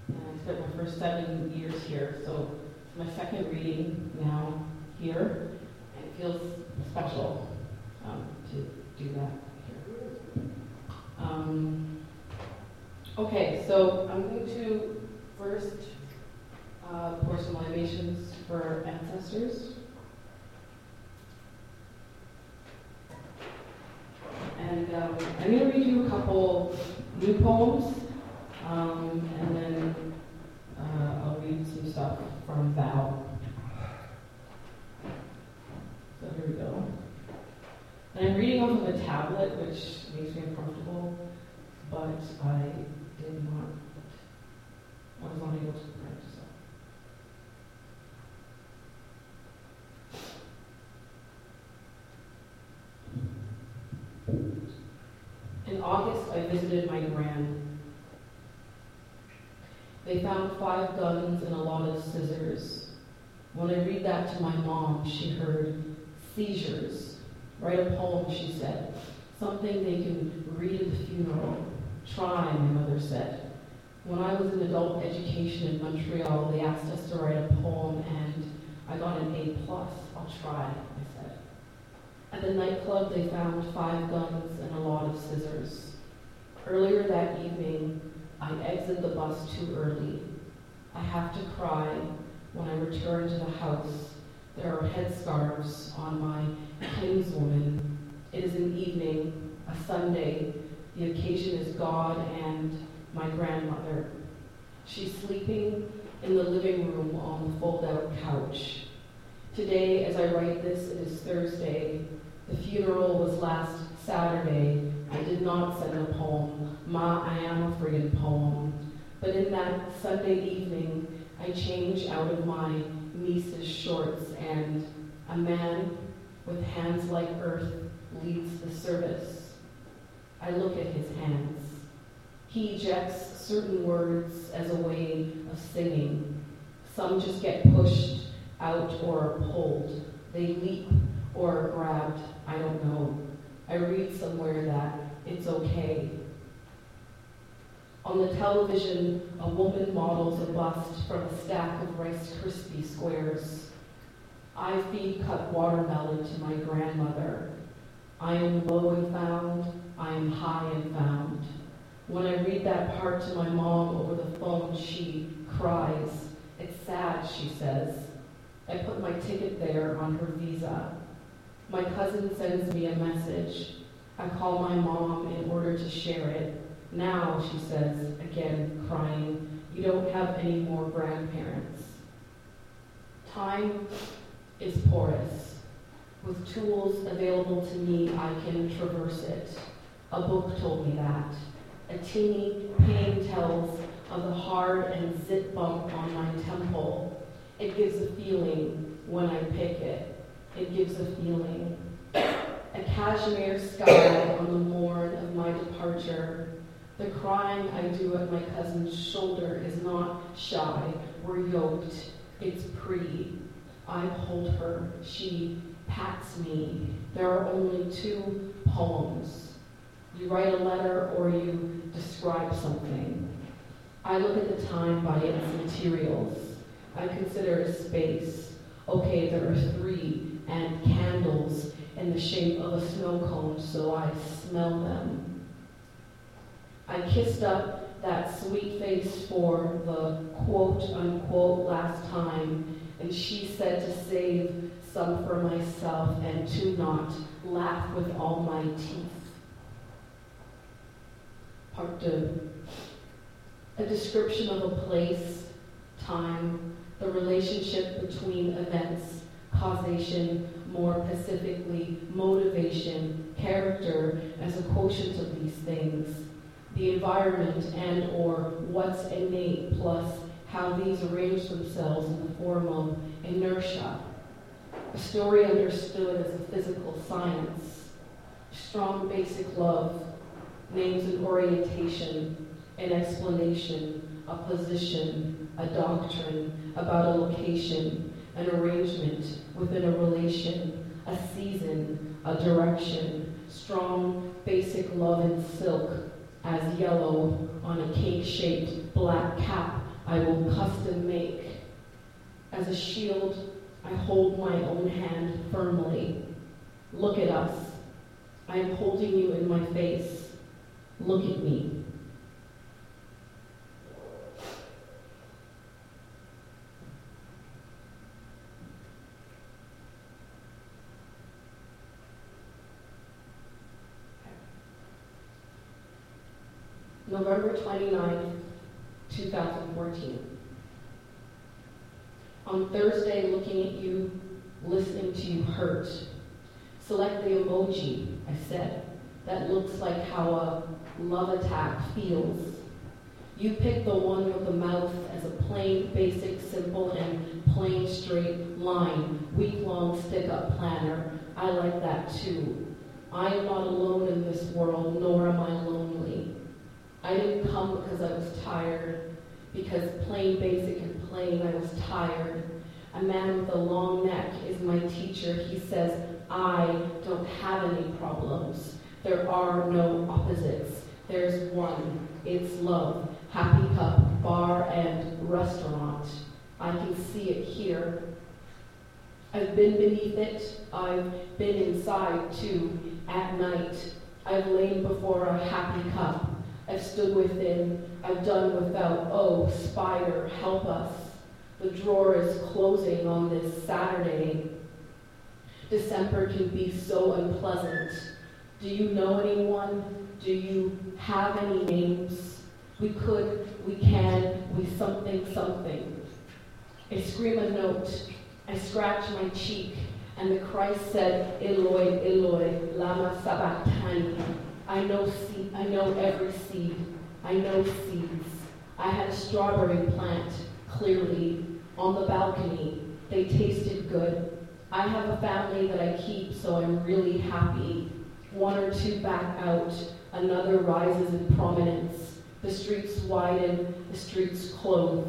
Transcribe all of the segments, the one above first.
and I spent my first 7 years here. So it's my second reading now here, and it feels special to do that here. Okay, so I'm going to first pour some libations for ancestors. And I'm going to read you a couple new poems, and then I'll read some stuff from Val. So here we go. And I'm reading off of a tablet, which makes me uncomfortable, but I was not able to print, so. In August, I visited my gran. They found 5 guns and a lot of scissors. When I read that to my mom, she heard seizures. Write a poem, she said. Something they can read at the funeral. Try, my mother said. When I was in adult education in Montreal, they asked us to write a poem, and I got an A+. I'll try, I said. At the nightclub, they found 5 guns and a lot of scissors. Earlier that evening, I exited the bus too early. I have to cry when I return to the house. There are headscarves on my kinswoman. It is an evening, a Sunday. The occasion is God and my grandmother. She's sleeping in the living room on the fold-out couch. Today, as I write this, it is Thursday. The funeral was last Saturday. I did not send a poem. Ma, I am a friggin' poem. But in that Sunday evening, I changed out of my niece's shorts, and a man with hands like earth leads the service. I look at his hands. He ejects certain words as a way of singing. Some just get pushed out or pulled. They leap or are grabbed. I don't know. I read somewhere that it's okay. On the television, a woman models a bust from a stack of Rice Krispie squares. I feed cut watermelon to my grandmother. I am low and found. I am high and found. When I read that part to my mom over the phone, she cries. It's sad, she says. I put my ticket there on her visa. My cousin sends me a message. I call my mom in order to share it. Now, she says, again crying, you don't have any more grandparents. Time is porous. With tools available to me, I can traverse it. A book told me that. A teeny pain tells of the hard and zit bump on my temple. It gives a feeling when I pick it. It gives a feeling. A cashmere sky on the morn of my departure. The crying I do at my cousin's shoulder is not shy. We're yoked. It's pretty. I hold her. She pats me. There are only 2 poems. You write a letter or you describe something. I look at the time by its materials. I consider a space. Okay, there are 3 and candles in the shape of a snow cone, so I smell them. I kissed up that sweet face for the quote-unquote last time, and she said to save some for myself and to not laugh with all my teeth. Part 2. A description of a place, time, the relationship between events, causation, more specifically, motivation, character as a quotient of these things, the environment and or what's innate plus how these arrange themselves in the form of inertia. A story understood as a physical science. Strong basic love, names and orientation, an explanation, a position, a doctrine, about a location, an arrangement within a relation, a season, a direction, strong basic love in silk, as yellow on a cake-shaped black cap I will custom make. As a shield, I hold my own hand firmly. Look at us. I am holding you in my face. Look at me. November 29th, 2014. On Thursday, looking at you, listening to you hurt. Select the emoji, I said. That looks like how a love attack feels. You pick the one with the mouth as a plain, basic, simple, and plain straight line. Week-long stick-up planner. I like that too. I am not alone in this world, nor am I lonely. I didn't come because I was tired, because plain, basic, and plain, I was tired. A man with a long neck is my teacher. He says, I don't have any problems. There are no opposites. There's one. It's love. Happy cup, bar, and restaurant. I can see it here. I've been beneath it. I've been inside, too, at night. I've lain before a happy cup. I've stood within, I've done without. Oh, spider, help us. The drawer is closing on this Saturday. December can be so unpleasant. Do you know anyone? Do you have any names? We could, we can, we something, something. I scream a note. I scratch my cheek, and the Christ said, Eloi, Eloi, lama sabachthani. I know every seed. I know seeds. I had a strawberry plant, clearly, on the balcony. They tasted good. I have a family that I keep, so I'm really happy. One or two back out. Another rises in prominence. The streets widen, the streets clothe.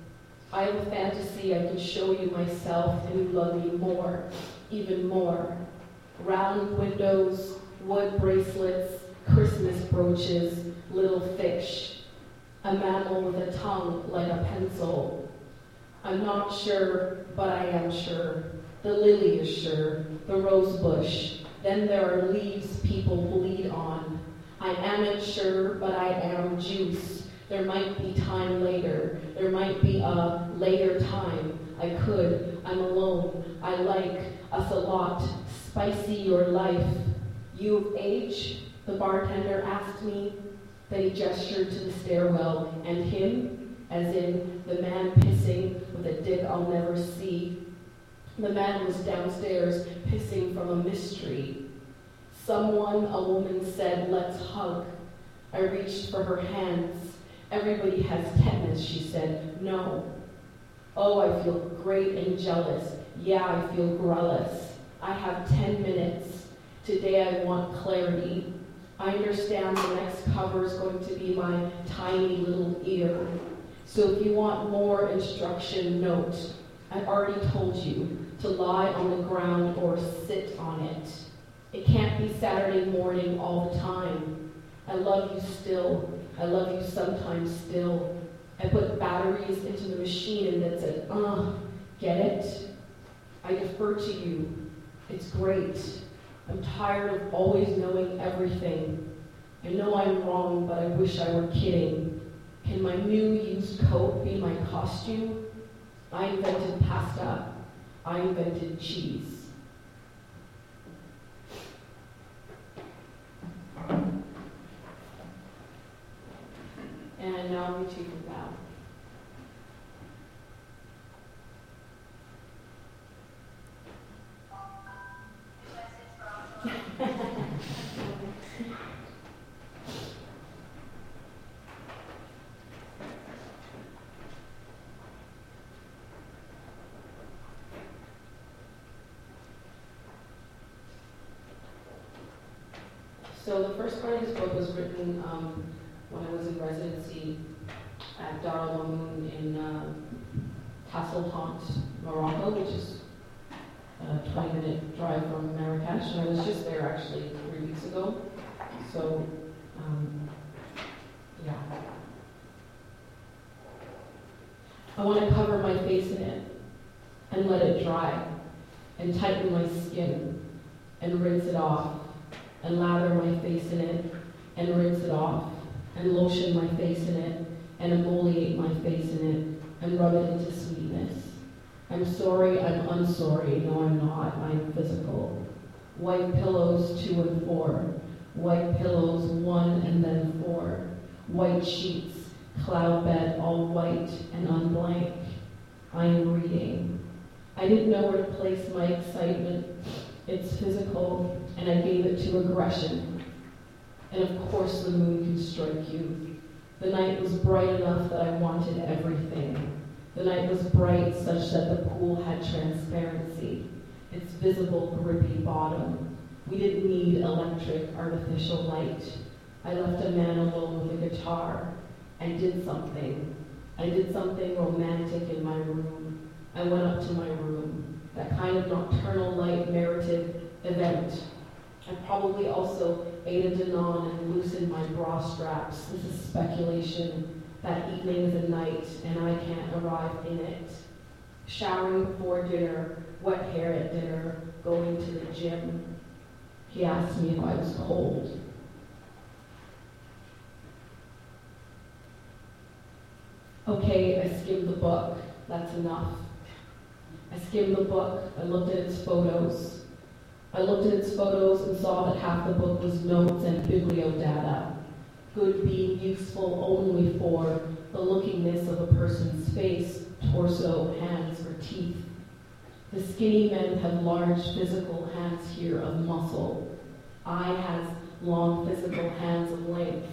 I have a fantasy I can show you myself, and you love me more, even more. Round windows, wood bracelets, Christmas brooches, little fish, a mammal with a tongue like a pencil. I'm not sure, but I am sure. The lily is sure, the rose bush. Then there are leaves people bleed on. I am sure, but I am juice. There might be time later. There might be a later time. I'm alone. I like us a lot. Spicy your life. You of age? The bartender asked me. Then he gestured to the stairwell, and him, as in the man pissing with a dick I'll never see. The man was downstairs, pissing from a mystery. Someone, a woman, said, let's hug. I reached for her hands. Everybody has tetanus, she said. No. Oh, I feel great and jealous. Yeah, I feel grellis. I have 10 minutes. Today I want clarity. I understand the next cover is going to be my tiny little ear. So if you want more instruction, note. I already told you to lie on the ground or sit on it. It can't be Saturday morning all the time. I love you still. I love you sometimes still. I put batteries into the machine and it said, get it? I defer to you. It's great. I'm tired of always knowing everything. I know I'm wrong, but I wish I were kidding. Can my new used coat be my costume? I invented pasta. I invented cheese. And now we take a bow. So the first part of this book was written when I was in residency at Dar al Mamun in Tasselhant, Morocco, which is a 20-minute drive from Marrakesh. And I was just there actually 3 weeks ago. So, yeah. I want to cover my face in it and let it dry and tighten my skin and rinse it off and lather my face in it and rinse it off and lotion my face in it and emoliate my face in it and rub it into sweetness. I'm sorry, I'm unsorry. No, I'm not. I'm physical. White pillows 2 and 4. White pillows 1 and then 4. White sheets, cloud bed, all white and unblank. I am reading. I didn't know where to place my excitement. It's physical, and I gave it to aggression. And of course the moon can strike you. The night was bright enough that I wanted everything. The night was bright such that the pool had transparency, its visible grippy bottom. We didn't need electric, artificial light. I left a man alone with a guitar. I did something. I did something romantic in my room. I went up to my room, that kind of nocturnal light narrative event. I probably also ate a Danone and loosened my bra straps. This is speculation. That evening is a night, and I can't arrive in it. Showering before dinner, wet hair at dinner, going to the gym. He asked me if I was cold. Okay, I skimmed the book. That's enough. I skimmed the book. I looked at its photos. I looked at its photos and saw that half the book was notes and bibliodata. Good being useful only for the lookingness of a person's face, torso, hands, or teeth. The skinny men have large physical hands here of muscle. I has long physical hands of length.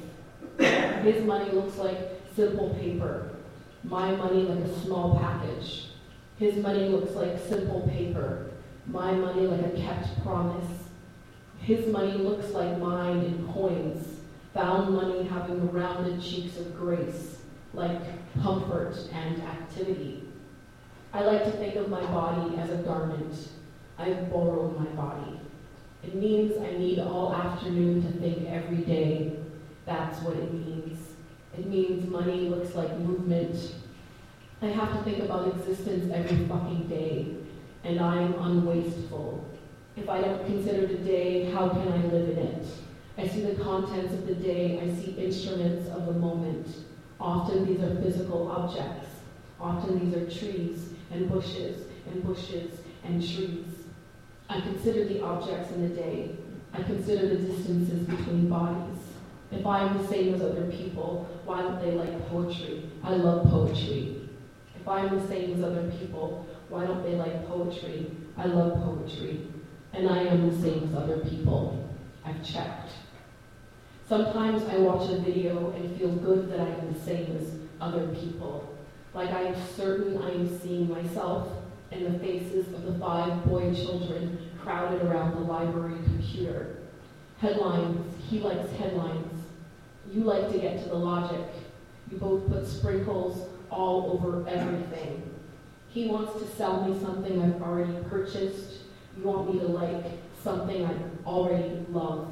His money looks like simple paper. My money like a small package. His money looks like simple paper. My money like a kept promise. His money looks like mine in coins. Found money having rounded cheeks of grace, like comfort and activity. I like to think of my body as a garment. I've borrowed my body. It means I need all afternoon to think every day. That's what it means. It means money looks like movement. I have to think about existence every fucking day, and I'm unwasteful. If I don't consider the day, how can I live in it? I see the contents of the day, I see instruments of the moment. Often these are physical objects. Often these are trees and bushes and bushes and trees. I consider the objects in the day. I consider the distances between bodies. If I am the same as other people, why don't they like poetry? I love poetry. If I am the same as other people, why don't they like poetry? I love poetry. And I am the same as other people. I've checked. Sometimes I watch a video and feel good that I am the same as other people. Like I am certain I am seeing myself in the faces of the 5 boy children crowded around the library computer. Headlines. He likes headlines. You like to get to the logic. You both put sprinkles all over everything. He wants to sell me something I've already purchased. You want me to like something I already love.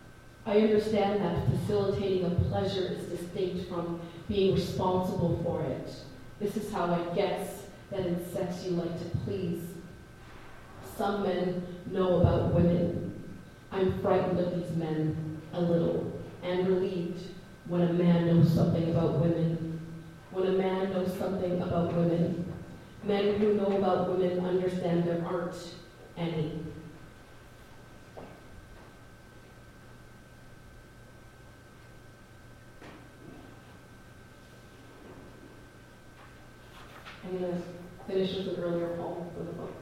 I understand that facilitating a pleasure is distinct from being responsible for it. This is how I guess that in sex you like to please. Some men know about women. I'm frightened of these men, a little, and relieved when a man knows something about women. When a man knows something about women. Men who know about women understand there aren't any. I'm going to finish with an earlier poem from the book.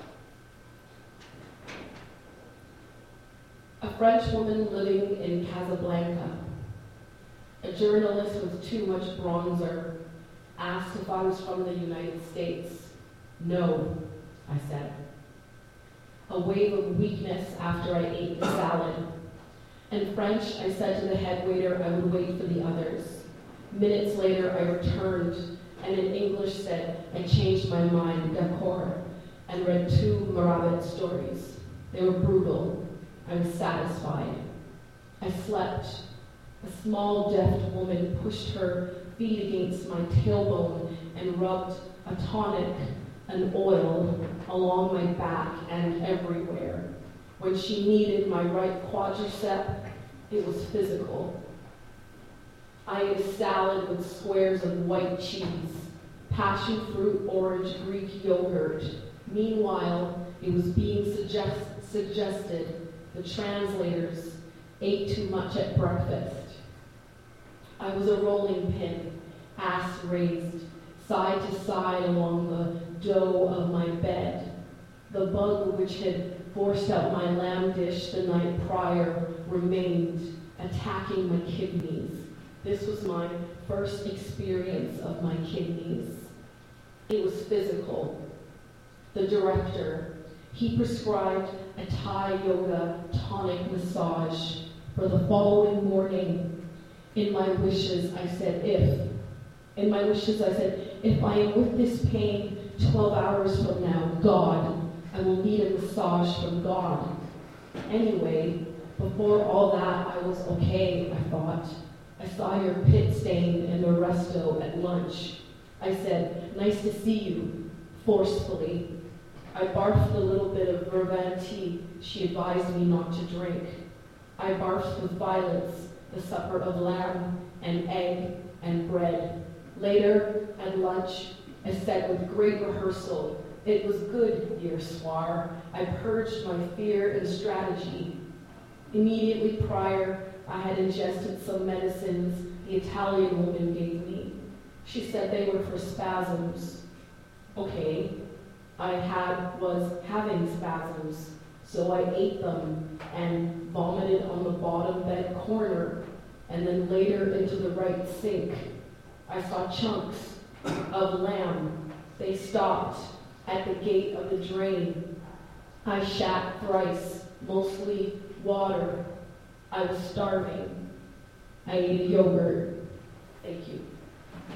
A French woman living in Casablanca. A journalist with too much bronzer asked if I was from the United States. No, I said. A wave of weakness after I ate the salad. In French, I said to the head waiter I would wait for the others. Minutes later, I returned, and in English said, I changed my mind, d'accord, and read 2 Maravet stories. They were brutal. I was satisfied. I slept. A small, deft woman pushed her feet against my tailbone and rubbed a tonic and oil along my back and everywhere. When she kneaded my right quadricep, it was physical. I ate a salad with squares of white cheese, passion fruit, orange, Greek yogurt. Meanwhile, it was being suggested the translators ate too much at breakfast. I was a rolling pin, ass raised, side to side along the dough of my bed. The bug which had forced out my lamb dish the night prior remained, attacking my kidneys. This was my first experience of my kidneys. It was physical. The director, he prescribed a Thai yoga tonic massage for the following morning. In my wishes, I said, if I am with this pain 12 hours from now, God, I will need a massage from God. Anyway, before all that, I was okay, I thought. I saw your pit stain in the resto at lunch. I said, nice to see you, forcefully. I barfed a little bit of Vervan tea she advised me not to drink. I barfed with violence the supper of lamb and egg and bread. Later, at lunch, I said with great rehearsal, it was good, dear soir. I purged my fear and strategy. Immediately prior, I had ingested some medicines the Italian woman gave me. She said they were for spasms. Okay, I was having spasms, so I ate them and vomited on the bottom bed corner, and then later into the right sink. I saw chunks of lamb. They stopped at the gate of the drain. I shat thrice, mostly water. I was starving. I ate a yogurt. Thank you.